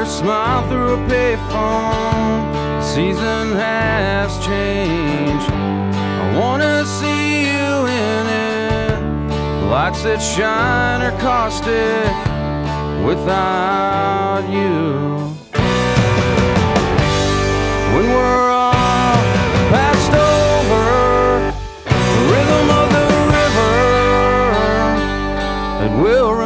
your smile through a payphone. Season has changed. I wanna see you in it. Lights that shine are caustic without you. When we're